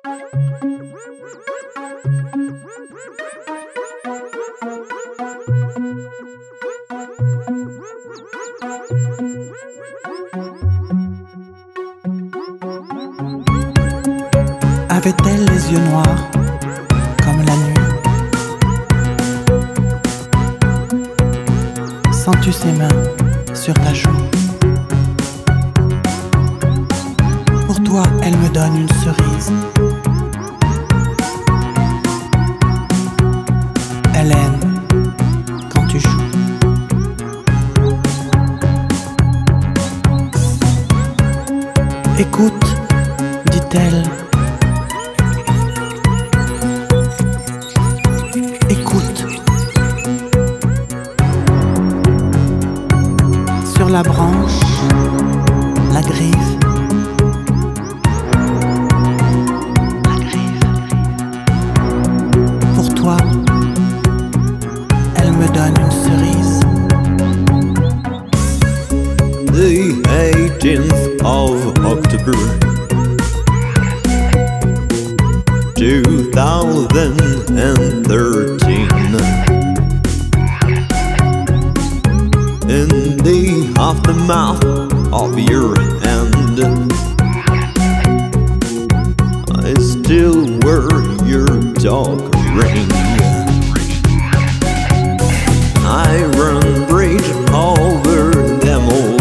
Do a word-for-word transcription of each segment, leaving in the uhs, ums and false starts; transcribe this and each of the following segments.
Avait-elle les yeux noirs comme la nuit? Sens-tu ses mains sur ta joue? Pour toi, elle me donne une cerise. Elle aime quand tu joues. Écoute, dit-elle. Écoute. Sur la branche, la griffe. La griffe. Pour toi, elle me donne une cerise. The eighteenth of October two thousand thirteen, in the aftermath of your hand, I still wear your dog ring. Iron bridge over them all,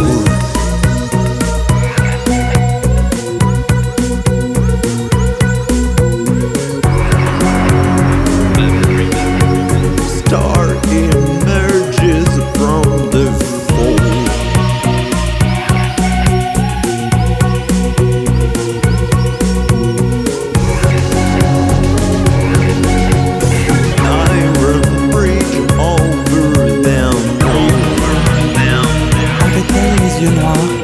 star emerges from the fold. Iron bridge over them all. Avait-elle les yeux noirs